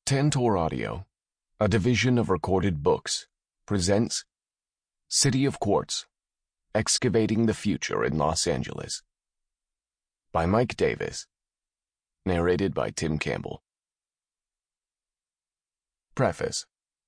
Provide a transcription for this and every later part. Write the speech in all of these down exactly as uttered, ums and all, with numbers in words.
Tantor Audio, a division of Recorded Books, presents City of Quartz, Excavating the Future in Los Angeles by Mike Davis, narrated by Tim Campbell. Preface.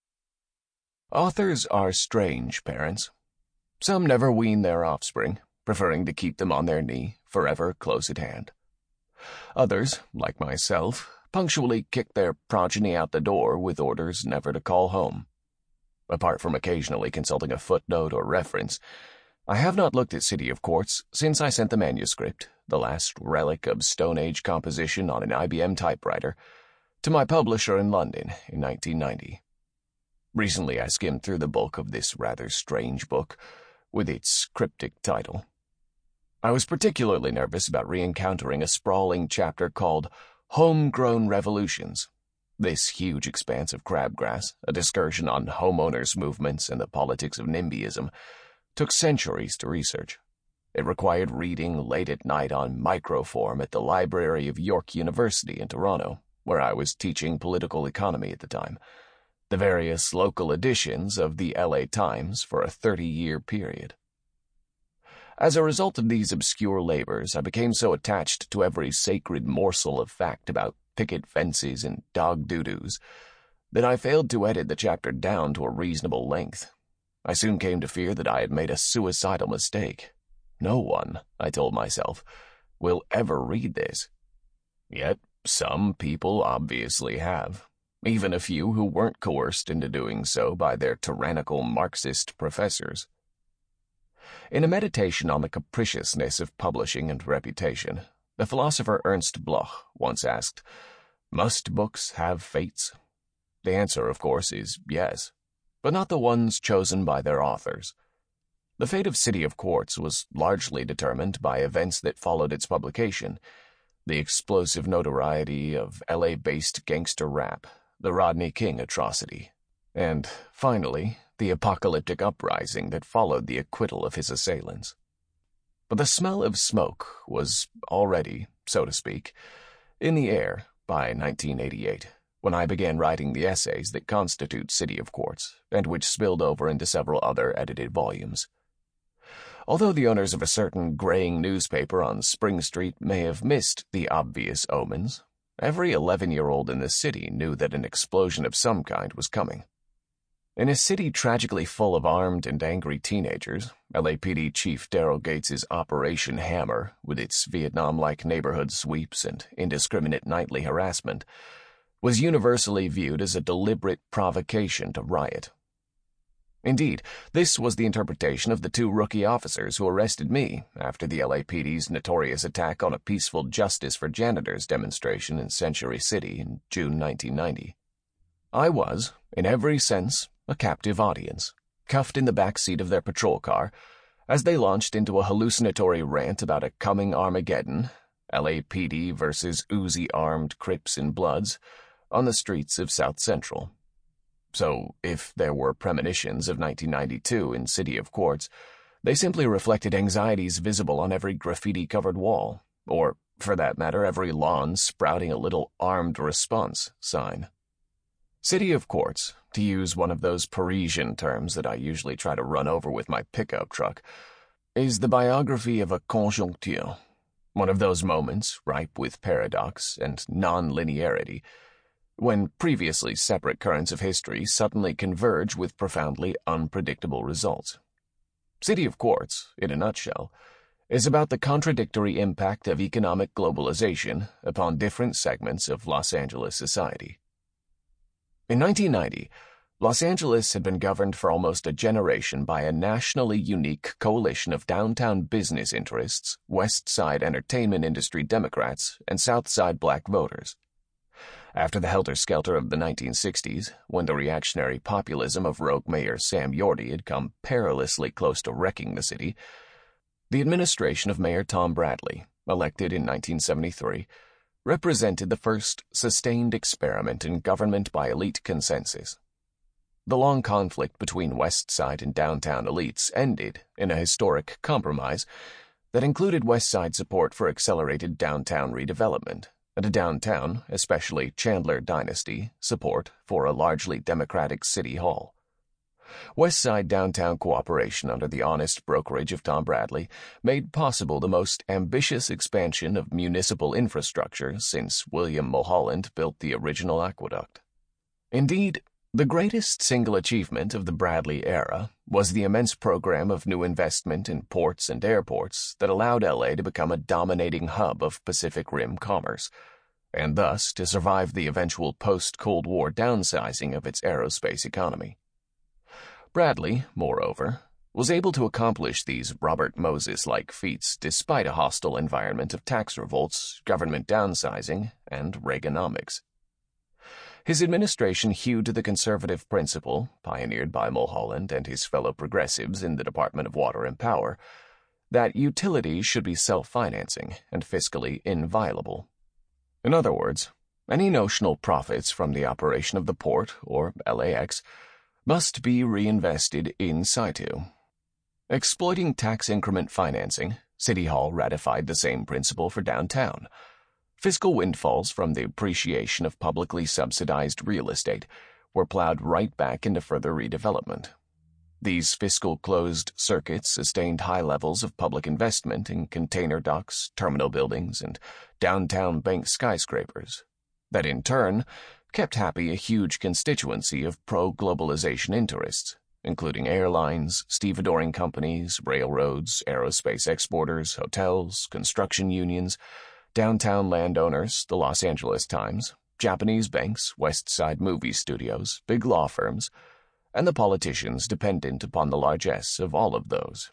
Authors are strange parents. Some never wean their offspring, preferring to keep them on their knee, forever close at hand. Others, like myself, punctually kick their progeny out the door with orders never to call home. Apart from occasionally consulting a footnote or reference, I have not looked at City of Quartz since I sent the manuscript, the last relic of Stone Age composition on an I B M typewriter, to my publisher in London in nineteen ninety. Recently I skimmed through the bulk of this rather strange book, with its cryptic title. I was particularly nervous about re-encountering a sprawling chapter called Homegrown Revolutions. This huge expanse of crabgrass, a discussion on homeowners' movements and the politics of NIMBYism, took centuries to research. It required reading late at night on microform at the library of York University in Toronto, where I was teaching political economy at the time, the various local editions of the L A Times for a thirty-year period. As a result of these obscure labors, I became so attached to every sacred morsel of fact about picket fences and dog doo-doos that I failed to edit the chapter down to a reasonable length. I soon came to fear that I had made a suicidal mistake. No one, I told myself, will ever read this. Yet some people obviously have, even a few who weren't coerced into doing so by their tyrannical Marxist professors. In a meditation on the capriciousness of publishing and reputation, the philosopher Ernst Bloch once asked, "Must books have fates?" The answer, of course, is yes, but not the ones chosen by their authors. The fate of City of Quartz was largely determined by events that followed its publication: the explosive notoriety of L A-based gangster rap, the Rodney King atrocity, and, finally, the apocalyptic uprising that followed the acquittal of his assailants. But the smell of smoke was already, so to speak, in the air by nineteen eighty-eight, when I began writing the essays that constitute City of Quartz, and which spilled over into several other edited volumes. Although the owners of a certain graying newspaper on Spring Street may have missed the obvious omens, every eleven-year-old in the city knew that an explosion of some kind was coming. In a city tragically full of armed and angry teenagers, L A P D Chief Daryl Gates's Operation Hammer, with its Vietnam-like neighborhood sweeps and indiscriminate nightly harassment, was universally viewed as a deliberate provocation to riot. Indeed, this was the interpretation of the two rookie officers who arrested me after the L A P D's notorious attack on a peaceful Justice for Janitors demonstration in Century City in June nineteen ninety. I was, in every sense, a captive audience, cuffed in the back seat of their patrol car, as they launched into a hallucinatory rant about a coming Armageddon, L A P D versus Uzi-armed Crips and Bloods, on the streets of South Central. So, if there were premonitions of nineteen ninety-two in City of Quartz, they simply reflected anxieties visible on every graffiti-covered wall, or, for that matter, every lawn sprouting a little armed response sign. City of Quartz, to use one of those Parisian terms that I usually try to run over with my pickup truck, is the biography of a conjoncture, one of those moments ripe with paradox and non-linearity, when previously separate currents of history suddenly converge with profoundly unpredictable results. City of Quartz, in a nutshell, is about the contradictory impact of economic globalization upon different segments of Los Angeles society. In nineteen ninety, Los Angeles had been governed for almost a generation by a nationally unique coalition of downtown business interests, West Side entertainment industry Democrats, and South Side black voters. After the helter-skelter of the nineteen sixties, when the reactionary populism of rogue Mayor Sam Yorty had come perilously close to wrecking the city, the administration of Mayor Tom Bradley, elected in nineteen seventy-three, represented the first sustained experiment in government by elite consensus. The long conflict between West Side and downtown elites ended in a historic compromise that included West Side support for accelerated downtown redevelopment, and a downtown, especially Chandler Dynasty, support for a largely Democratic city hall. West Side downtown cooperation under the honest brokerage of Tom Bradley made possible the most ambitious expansion of municipal infrastructure since William Mulholland built the original aqueduct. Indeed, the greatest single achievement of the Bradley era was the immense program of new investment in ports and airports that allowed L A to become a dominating hub of Pacific Rim commerce, and thus to survive the eventual post-Cold War downsizing of its aerospace economy. Bradley, moreover, was able to accomplish these Robert Moses-like feats despite a hostile environment of tax revolts, government downsizing, and Reaganomics. His administration hewed to the conservative principle, pioneered by Mulholland and his fellow progressives in the Department of Water and Power, that utilities should be self-financing and fiscally inviolable. In other words, any notional profits from the operation of the port, or L A X, must be reinvested in situ. Exploiting tax increment financing, City Hall ratified the same principle for downtown. Fiscal windfalls from the appreciation of publicly subsidized real estate were plowed right back into further redevelopment. These fiscal closed circuits sustained high levels of public investment in container docks, terminal buildings, and downtown bank skyscrapers, that in turn kept happy a huge constituency of pro-globalization interests, including airlines, stevedoring companies, railroads, aerospace exporters, hotels, construction unions, downtown landowners, the Los Angeles Times, Japanese banks, West Side movie studios, big law firms, and the politicians dependent upon the largesse of all of those.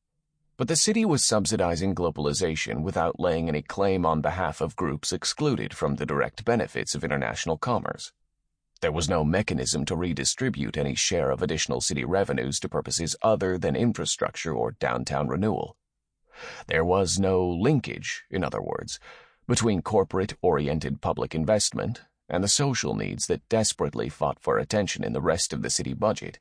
But the city was subsidizing globalization without laying any claim on behalf of groups excluded from the direct benefits of international commerce. There was no mechanism to redistribute any share of additional city revenues to purposes other than infrastructure or downtown renewal. There was no linkage, in other words, between corporate-oriented public investment and the social needs that desperately fought for attention in the rest of the city budget.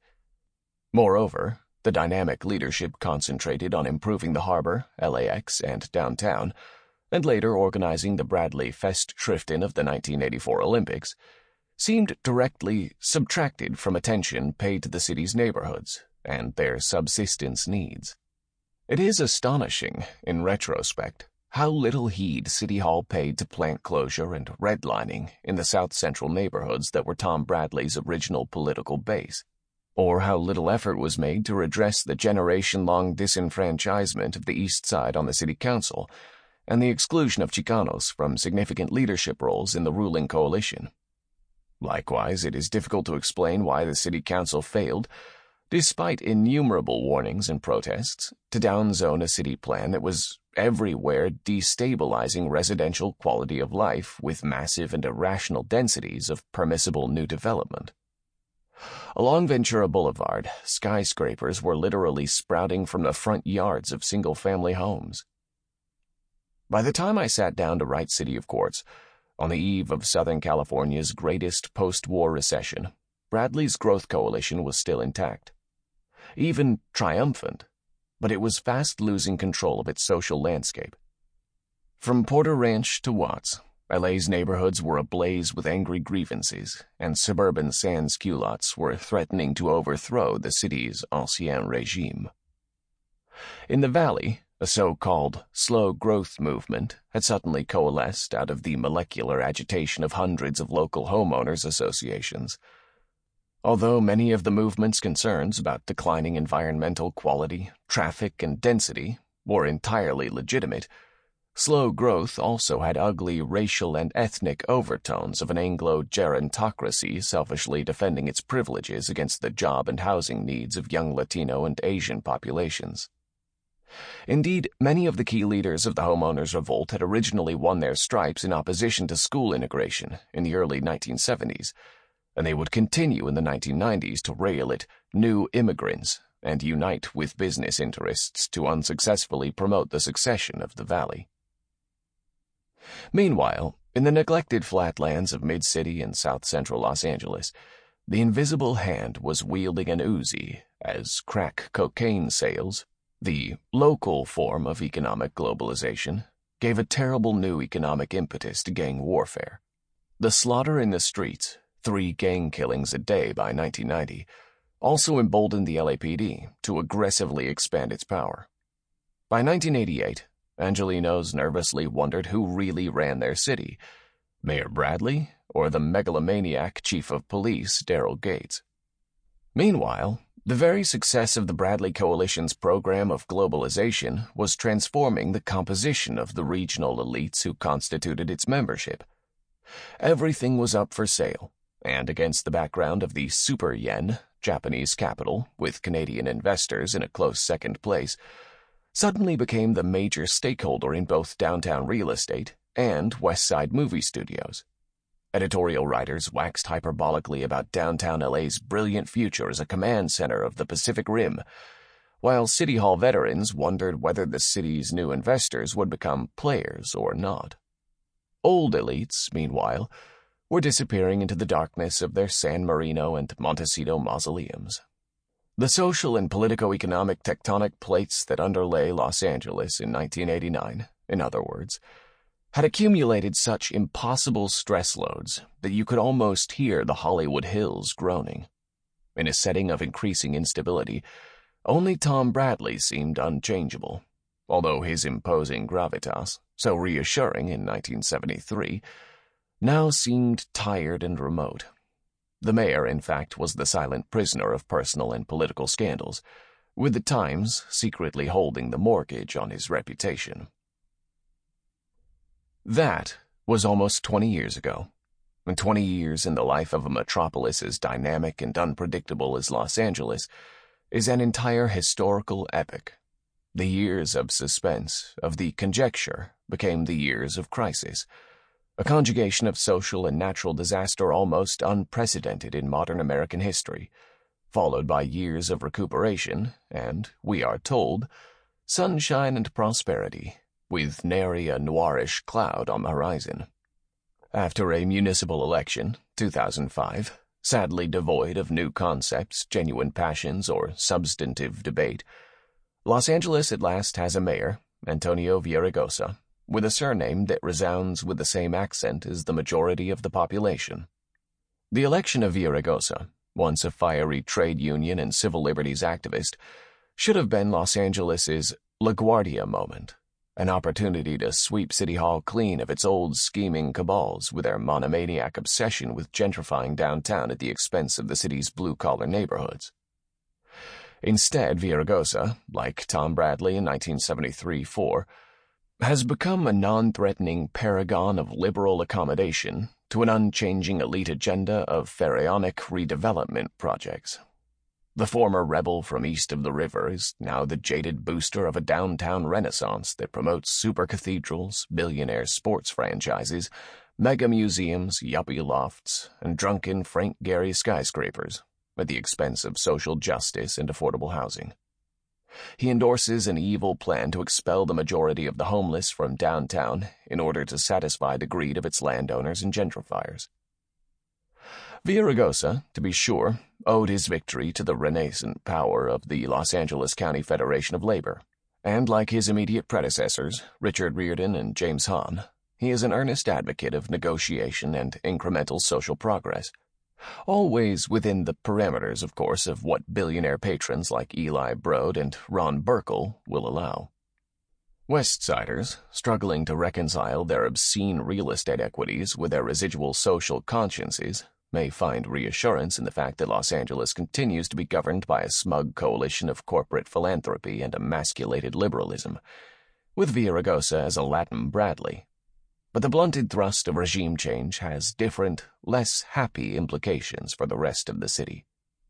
Moreover, the dynamic leadership concentrated on improving the harbor, L A X, and downtown, and later organizing the Bradley Festschriften of the nineteen eighty-four Olympics, seemed directly subtracted from attention paid to the city's neighborhoods and their subsistence needs. It is astonishing, in retrospect, how little heed City Hall paid to plant closure and redlining in the south-central neighborhoods that were Tom Bradley's original political base, or how little effort was made to redress the generation-long disenfranchisement of the East Side on the city council and the exclusion of Chicanos from significant leadership roles in the ruling coalition. Likewise, it is difficult to explain why the city council failed, despite innumerable warnings and protests, to downzone a city plan that was everywhere destabilizing residential quality of life with massive and irrational densities of permissible new development. Along Ventura Boulevard, skyscrapers were literally sprouting from the front yards of single-family homes. By the time I sat down to write City of Quartz, on the eve of Southern California's greatest post-war recession, Bradley's growth coalition was still intact. Even triumphant, but it was fast losing control of its social landscape. From Porter Ranch to Watts, L A's neighborhoods were ablaze with angry grievances, and suburban sans-culottes were threatening to overthrow the city's ancien regime. In the valley, a so-called slow growth movement had suddenly coalesced out of the molecular agitation of hundreds of local homeowners associations. Although many of the movement's concerns about declining environmental quality, traffic, and density were entirely legitimate, slow growth also had ugly racial and ethnic overtones of an Anglo-gerontocracy selfishly defending its privileges against the job and housing needs of young Latino and Asian populations. Indeed, many of the key leaders of the homeowners' revolt had originally won their stripes in opposition to school integration in the early nineteen seventies, and they would continue in the nineteen nineties to rail at new immigrants and unite with business interests to unsuccessfully promote the secession of the valley. Meanwhile, in the neglected flatlands of mid-city and south-central Los Angeles, the invisible hand was wielding an Uzi as crack cocaine sales, the local form of economic globalization, gave a terrible new economic impetus to gang warfare. The slaughter in the streets, three gang killings a day by nineteen ninety, also emboldened the L A P D to aggressively expand its power. By nineteen eighty-eight, Angelenos nervously wondered who really ran their city, Mayor Bradley or the megalomaniac chief of police, Daryl Gates. Meanwhile, the very success of the Bradley Coalition's program of globalization was transforming the composition of the regional elites who constituted its membership. Everything was up for sale, and against the background of the super yen, Japanese capital, with Canadian investors in a close second place, suddenly became the major stakeholder in both downtown real estate and West Side movie studios. Editorial writers waxed hyperbolically about downtown L A's brilliant future as a command center of the Pacific Rim, while City Hall veterans wondered whether the city's new investors would become players or not. Old elites, meanwhile, were disappearing into the darkness of their San Marino and Montecito mausoleums. The social and politico-economic tectonic plates that underlay Los Angeles in nineteen eighty-nine, in other words, had accumulated such impossible stress loads that you could almost hear the Hollywood Hills groaning. In a setting of increasing instability, only Tom Bradley seemed unchangeable, although his imposing gravitas, so reassuring in nineteen seventy-three, now seemed tired and remote. The mayor, in fact, was the silent prisoner of personal and political scandals, with the Times secretly holding the mortgage on his reputation. That was almost twenty years ago, and twenty years in the life of a metropolis as dynamic and unpredictable as Los Angeles is an entire historical epic. The years of suspense, of the conjecture, became the years of crisis, a conjugation of social and natural disaster almost unprecedented in modern American history, followed by years of recuperation and, we are told, sunshine and prosperity, with nary a noirish cloud on the horizon. After a municipal election, two thousand five, sadly devoid of new concepts, genuine passions, or substantive debate, Los Angeles at last has a mayor, Antonio Villaraigosa, with a surname that resounds with the same accent as the majority of the population. The election of Villaraigosa, once a fiery trade union and civil liberties activist, should have been Los Angeles's LaGuardia moment, an opportunity to sweep City Hall clean of its old scheming cabals with their monomaniac obsession with gentrifying downtown at the expense of the city's blue-collar neighborhoods. Instead, Villaraigosa, like Tom Bradley in nineteen seventy-three four, has become a non-threatening paragon of liberal accommodation to an unchanging elite agenda of pharaonic redevelopment projects. The former rebel from east of the river is now the jaded booster of a downtown renaissance that promotes super cathedrals, billionaire sports franchises, mega museums, yuppie lofts, and drunken Frank Gehry skyscrapers at the expense of social justice and affordable housing. He endorses an evil plan to expel the majority of the homeless from downtown in order to satisfy the greed of its landowners and gentrifiers. Villaraigosa, to be sure, owed his victory to the renascent power of the Los Angeles County Federation of Labor, and like his immediate predecessors, Richard Riordan and James Hahn, he is an earnest advocate of negotiation and incremental social progress, always within the parameters, of course, of what billionaire patrons like Eli Broad and Ron Burkle will allow. Westsiders, struggling to reconcile their obscene real estate equities with their residual social consciences, may find reassurance in the fact that Los Angeles continues to be governed by a smug coalition of corporate philanthropy and emasculated liberalism, with Villaraigosa as a Latin Bradley. But the blunted thrust of regime change has different, less happy implications for the rest of the city.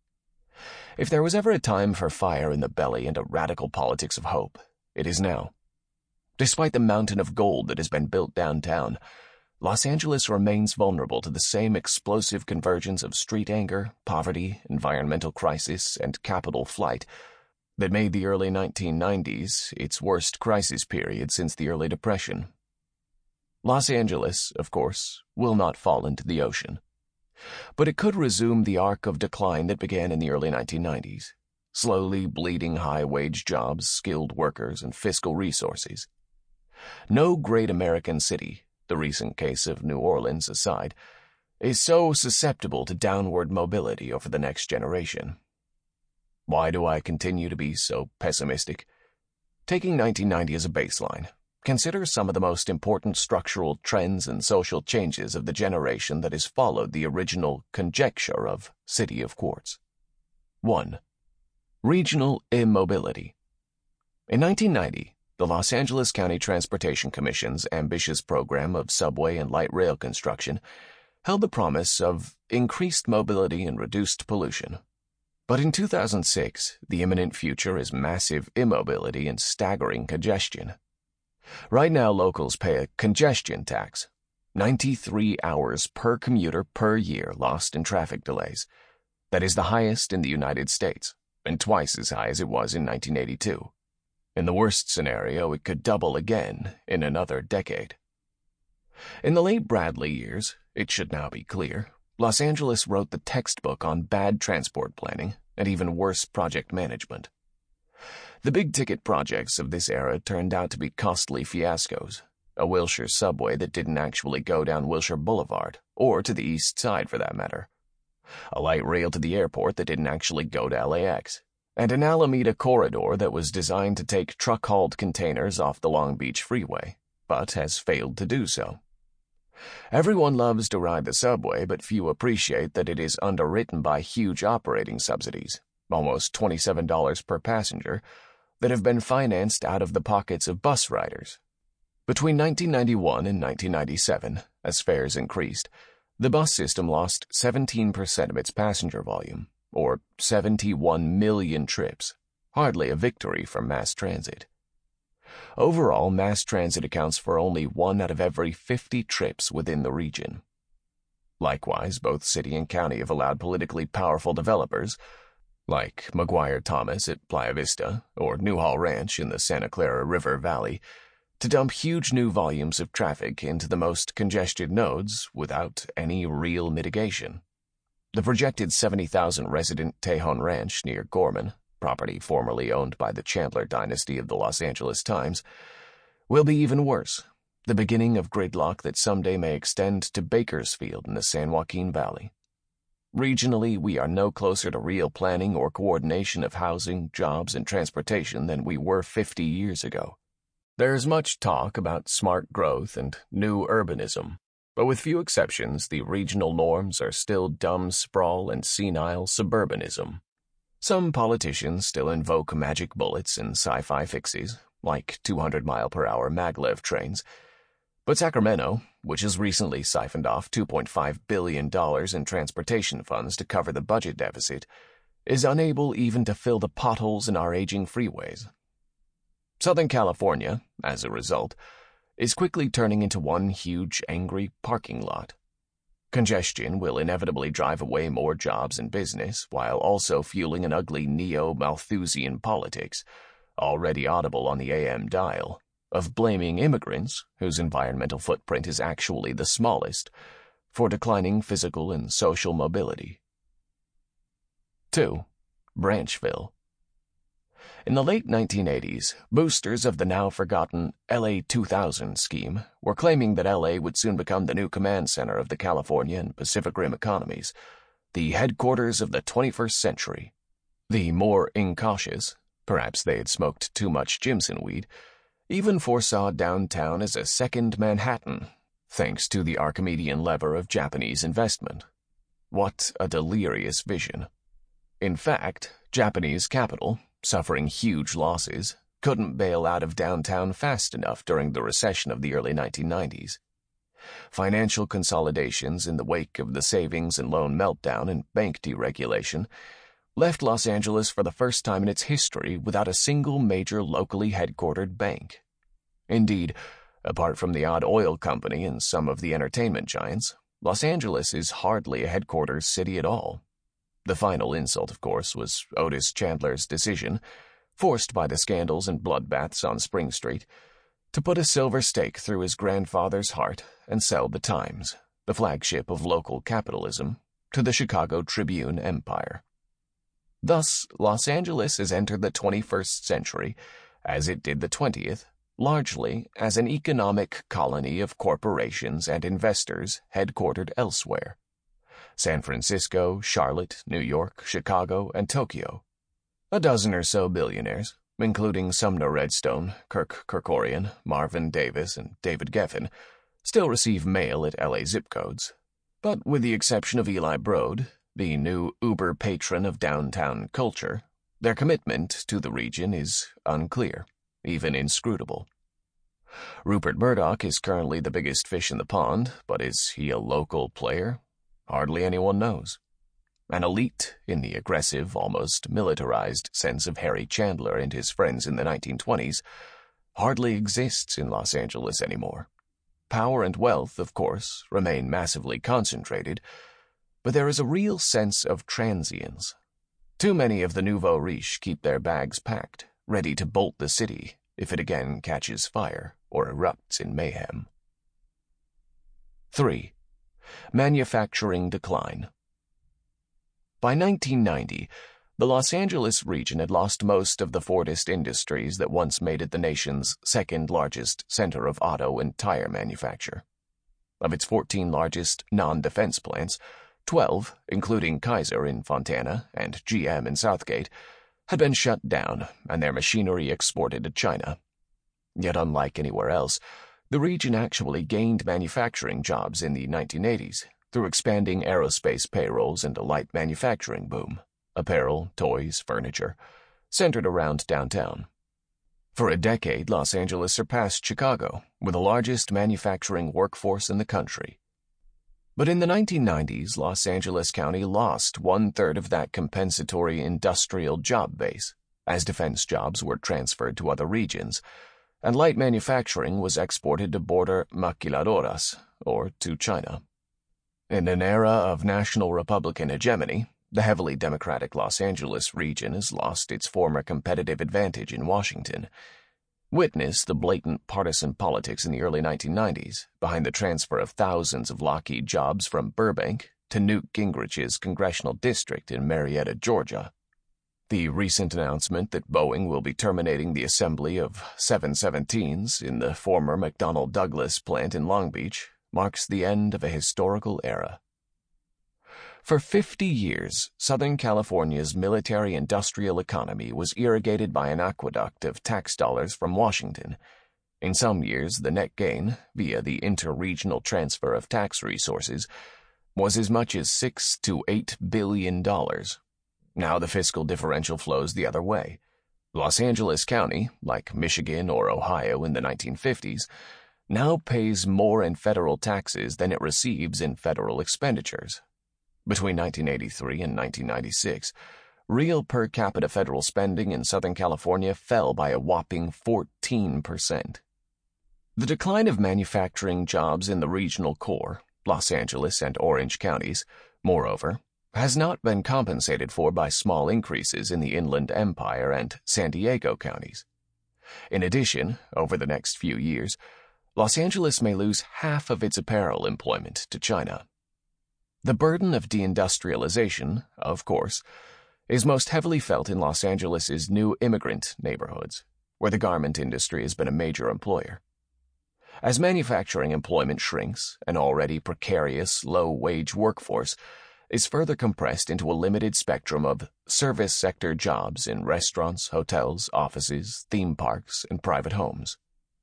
If there was ever a time for fire in the belly and a radical politics of hope, it is now. Despite the mountain of gold that has been built downtown, Los Angeles remains vulnerable to the same explosive convergence of street anger, poverty, environmental crisis, and capital flight that made the early nineteen nineties its worst crisis period since the early Depression. Los Angeles, of course, will not fall into the ocean, but it could resume the arc of decline that began in the early nineteen nineties, slowly bleeding high-wage jobs, skilled workers, and fiscal resources. No great American city, the recent case of New Orleans aside, is so susceptible to downward mobility over the next generation. Why do I continue to be so pessimistic? Taking nineteen ninety as a baseline, consider some of the most important structural trends and social changes of the generation that has followed the original conjecture of City of Quartz. one. Regional immobility. In nineteen ninety, the Los Angeles County Transportation Commission's ambitious program of subway and light rail construction held the promise of increased mobility and reduced pollution. But in two thousand six, the imminent future is massive immobility and staggering congestion. Right now, locals pay a congestion tax, ninety-three hours per commuter per year lost in traffic delays. That is the highest in the United States, and twice as high as it was in nineteen eighty-two. In the worst scenario, it could double again in another decade. In the late Bradley years, it should now be clear, Los Angeles wrote the textbook on bad transport planning and even worse project management. The big-ticket projects of this era turned out to be costly fiascos, a Wilshire subway that didn't actually go down Wilshire Boulevard, or to the east side for that matter, a light rail to the airport that didn't actually go to L A X, and an Alameda corridor that was designed to take truck-hauled containers off the Long Beach Freeway, but has failed to do so. Everyone loves to ride the subway, but few appreciate that it is underwritten by huge operating subsidies, almost twenty-seven dollars per passenger, that have been financed out of the pockets of bus riders. Between nineteen ninety-one and nineteen ninety-seven, as fares increased, the bus system lost seventeen percent of its passenger volume, or seventy-one million trips, hardly a victory for mass transit. Overall, mass transit accounts for only one out of every fifty trips within the region. Likewise, both city and county have allowed politically powerful developers, like McGuire Thomas at Playa Vista or Newhall Ranch in the Santa Clara River Valley, to dump huge new volumes of traffic into the most congested nodes without any real mitigation. The projected seventy thousand resident Tejon Ranch near Gorman, property formerly owned by the Chandler dynasty of the Los Angeles Times, will be even worse, the beginning of gridlock that someday may extend to Bakersfield in the San Joaquin Valley. Regionally, we are no closer to real planning or coordination of housing, jobs, and transportation than we were fifty years ago. There's much talk about smart growth and new urbanism, but with few exceptions, the regional norms are still dumb sprawl and senile suburbanism. Some politicians still invoke magic bullets and sci-fi fixies, like two hundred mile per hour maglev trains, but Sacramento, which has recently siphoned off two point five billion dollars in transportation funds to cover the budget deficit, is unable even to fill the potholes in our aging freeways. Southern California, as a result, is quickly turning into one huge angry parking lot. Congestion will inevitably drive away more jobs and business, while also fueling an ugly neo-Malthusian politics, already audible on the A M dial, of blaming immigrants, whose environmental footprint is actually the smallest, for declining physical and social mobility. two. Branchville. In the late nineteen eighties, boosters of the now-forgotten L A two thousand scheme were claiming that L A would soon become the new command center of the California and Pacific Rim economies, the headquarters of the twenty-first century. The more incautious, perhaps they had smoked too much Jimson weed, even foresaw downtown as a second Manhattan, thanks to the Archimedean lever of Japanese investment. What a delirious vision. In fact, Japanese capital, suffering huge losses, couldn't bail out of downtown fast enough during the recession of the early nineteen nineties. Financial consolidations in the wake of the savings and loan meltdown and bank deregulation left Los Angeles for the first time in its history without a single major locally headquartered bank. Indeed, apart from the odd oil company and some of the entertainment giants, Los Angeles is hardly a headquarters city at all. The final insult, of course, was Otis Chandler's decision, forced by the scandals and bloodbaths on Spring Street, to put a silver stake through his grandfather's heart and sell the Times, the flagship of local capitalism, to the Chicago Tribune empire. Thus, Los Angeles has entered the twenty-first century, as it did the twentieth, largely as an economic colony of corporations and investors headquartered elsewhere. San Francisco, Charlotte, New York, Chicago, and Tokyo. A dozen or so billionaires, including Sumner Redstone, Kirk Kerkorian, Marvin Davis, and David Geffen, still receive mail at L A zip codes. But with the exception of Eli Broad, the new uber patron of downtown culture, their commitment to the region is unclear, even inscrutable. Rupert Murdoch is currently the biggest fish in the pond, but is he a local player? Hardly anyone knows. An elite, in the aggressive, almost militarized sense of Harry Chandler and his friends in the nineteen twenties, hardly exists in Los Angeles anymore. Power and wealth, of course, remain massively concentrated, but there is a real sense of transience. Too many of the nouveau riche keep their bags packed, ready to bolt the city if it again catches fire or erupts in mayhem. three. Manufacturing decline. By nineteen ninety, the Los Angeles region had lost most of the Fordist industries that once made it the nation's second-largest center of auto and tire manufacture. Of its fourteen largest non-defense plants, twelve, including Kaiser in Fontana and G M in Southgate, had been shut down and their machinery exported to China. Yet unlike anywhere else, the region actually gained manufacturing jobs in the nineteen eighties through expanding aerospace payrolls and a light manufacturing boom, apparel, toys, furniture, centered around downtown. For a decade, Los Angeles surpassed Chicago with the largest manufacturing workforce in the country. But in the nineteen nineties, Los Angeles County lost one-third of that compensatory industrial job base, as defense jobs were transferred to other regions, and light manufacturing was exported to border maquiladoras, or to China. In an era of national Republican hegemony, the heavily Democratic Los Angeles region has lost its former competitive advantage in Washington. Witness the blatant partisan politics in the early nineteen nineties behind the transfer of thousands of Lockheed jobs from Burbank to Newt Gingrich's congressional district in Marietta, Georgia. The recent announcement that Boeing will be terminating the assembly of seven seventeens in the former McDonnell Douglas plant in Long Beach marks the end of a historical era. For fifty years, Southern California's military-industrial economy was irrigated by an aqueduct of tax dollars from Washington. In some years, the net gain, via the inter-regional transfer of tax resources, was as much as six to eight billion dollars. Now the fiscal differential flows the other way. Los Angeles County, like Michigan or Ohio in the nineteen fifties, now pays more in federal taxes than it receives in federal expenditures. Between nineteen eighty-three and nineteen ninety-six, real per capita federal spending in Southern California fell by a whopping fourteen percent. The decline of manufacturing jobs in the regional core, Los Angeles and Orange counties, moreover, has not been compensated for by small increases in the Inland Empire and San Diego counties. In addition, over the next few years, Los Angeles may lose half of its apparel employment to China. The burden of deindustrialization, of course, is most heavily felt in Los Angeles's new immigrant neighborhoods, where the garment industry has been a major employer. As manufacturing employment shrinks, an already precarious, low-wage workforce is further compressed into a limited spectrum of service sector jobs in restaurants, hotels, offices, theme parks, and private homes.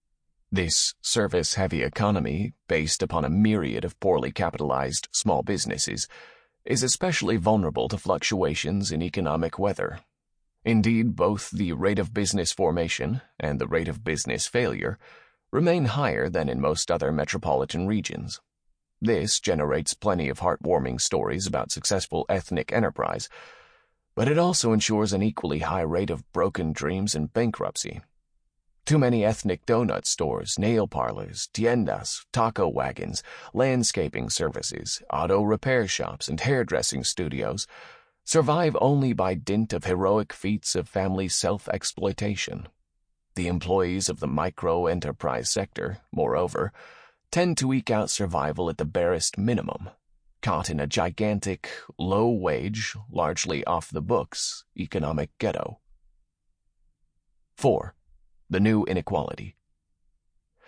This service-heavy economy, based upon a myriad of poorly capitalized small businesses, is especially vulnerable to fluctuations in economic weather. Indeed, both the rate of business formation and the rate of business failure remain higher than in most other metropolitan regions. This generates plenty of heartwarming stories about successful ethnic enterprise, but it also ensures an equally high rate of broken dreams and bankruptcy. Too many ethnic donut stores, nail parlors, tiendas, taco wagons, landscaping services, auto repair shops, and hairdressing studios survive only by dint of heroic feats of family self-exploitation. The employees of the micro-enterprise sector, moreover, tend to eke out survival at the barest minimum, caught in a gigantic, low-wage, largely off-the-books economic ghetto. four. The new inequality.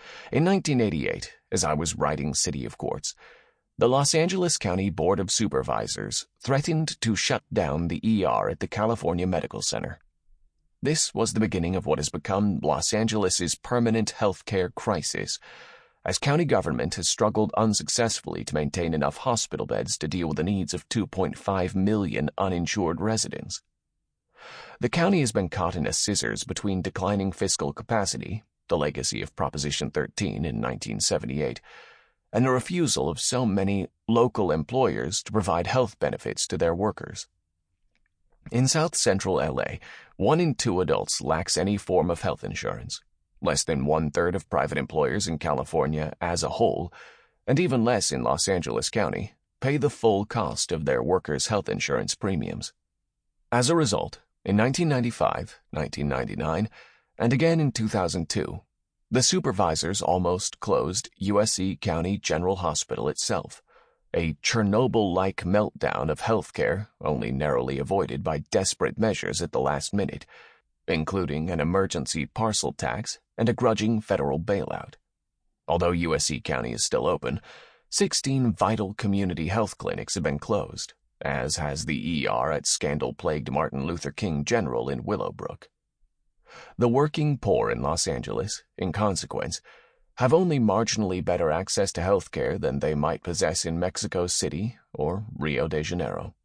In nineteen eighty-eight, as I was writing City of Quartz, the Los Angeles County Board of Supervisors threatened to shut down the E R at the California Medical Center. This was the beginning of what has become Los Angeles's permanent healthcare crisis, as county government has struggled unsuccessfully to maintain enough hospital beds to deal with the needs of two point five million uninsured residents. The county has been caught in a scissors between declining fiscal capacity, the legacy of Proposition thirteen in nineteen seventy-eight, and the refusal of so many local employers to provide health benefits to their workers. In South Central L A, one in two adults lacks any form of health insurance. Less than one-third of private employers in California as a whole, and even less in Los Angeles County, pay the full cost of their workers' health insurance premiums. As a result, in nineteen ninety-five, nineteen ninety-nine, and again in two thousand two, the supervisors almost closed U S C County General Hospital itself, a Chernobyl-like meltdown of healthcare only narrowly avoided by desperate measures at the last minute, including an emergency parcel tax and a grudging federal bailout. Although U S C County is still open, sixteen vital community health clinics have been closed, as has the E R at scandal-plagued Martin Luther King General in Willowbrook. The working poor in Los Angeles, in consequence, have only marginally better access to health care than they might possess in Mexico City or Rio de Janeiro.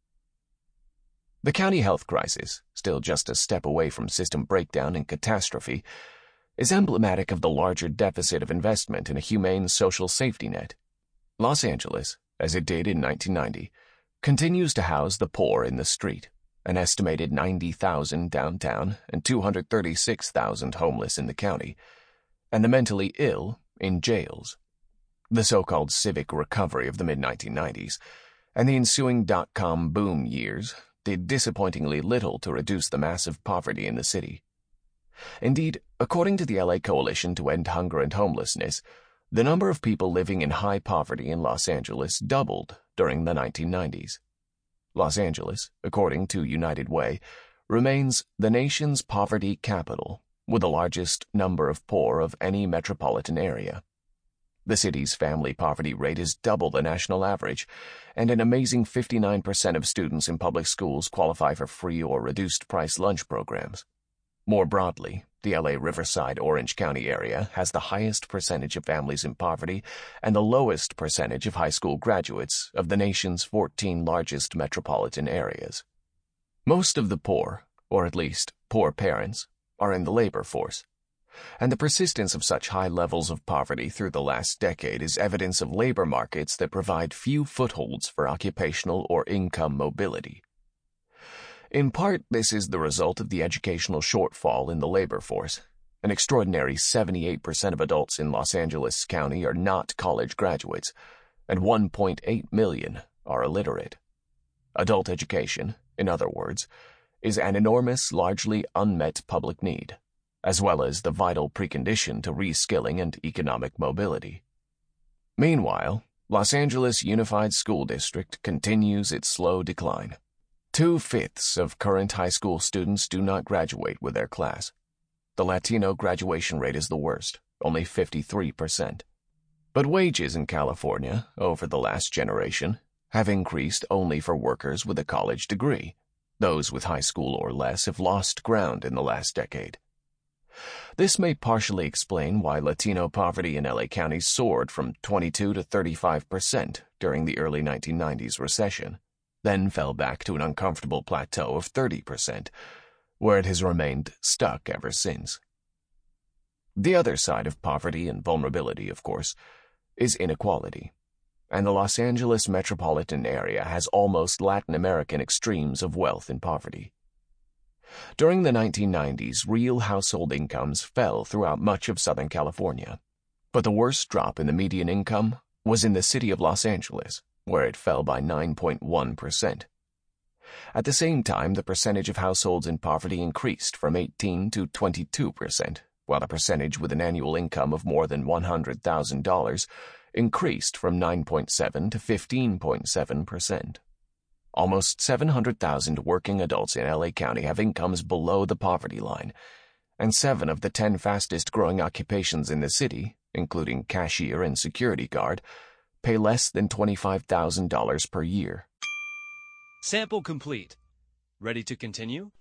The county health crisis, still just a step away from system breakdown and catastrophe, is emblematic of the larger deficit of investment in a humane social safety net. Los Angeles, as it did in nineteen ninety, continues to house the poor in the street, an estimated ninety thousand downtown and two hundred thirty-six thousand homeless in the county, and the mentally ill in jails. The so-called civic recovery of the mid nineteen nineties and the ensuing dot-com boom years did disappointingly little to reduce the massive poverty in the city. Indeed, according to the L A Coalition to End Hunger and Homelessness, the number of people living in high poverty in Los Angeles doubled during the nineteen nineties. Los Angeles, according to United Way, remains the nation's poverty capital, with the largest number of poor of any metropolitan area. The city's family poverty rate is double the national average, and an amazing fifty-nine percent of students in public schools qualify for free or reduced-price lunch programs. More broadly, the L A Riverside-Orange County area has the highest percentage of families in poverty and the lowest percentage of high school graduates of the nation's fourteen largest metropolitan areas. Most of the poor, or at least poor parents, are in the labor force, and the persistence of such high levels of poverty through the last decade is evidence of labor markets that provide few footholds for occupational or income mobility. In part, this is the result of the educational shortfall in the labor force. An extraordinary seventy-eight percent of adults in Los Angeles County are not college graduates, and one point eight million are illiterate. Adult education, in other words, is an enormous, largely unmet public need, as well as the vital precondition to reskilling and economic mobility. Meanwhile, Los Angeles Unified School District continues its slow decline. Two-fifths of current high school students do not graduate with their class. The Latino graduation rate is the worst, only fifty-three percent. But wages in California, over the last generation, have increased only for workers with a college degree. Those with high school or less have lost ground in the last decade. This may partially explain why Latino poverty in L A County soared from twenty-two to thirty-five percent during the early nineteen nineties recession, then fell back to an uncomfortable plateau of thirty percent, where it has remained stuck ever since. The other side of poverty and vulnerability, of course, is inequality, and the Los Angeles metropolitan area has almost Latin American extremes of wealth and poverty. During the nineteen nineties, real household incomes fell throughout much of Southern California, but the worst drop in the median income was in the city of Los Angeles, where it fell by nine point one percent. At the same time, the percentage of households in poverty increased from eighteen to twenty-two percent, while the percentage with an annual income of more than one hundred thousand dollars increased from nine point seven to fifteen point seven percent. Almost seven hundred thousand working adults in L A County have incomes below the poverty line, and seven of the ten fastest-growing occupations in the city including cashier and security guard, pay less than twenty-five thousand dollars per year. Sample complete. Ready to continue?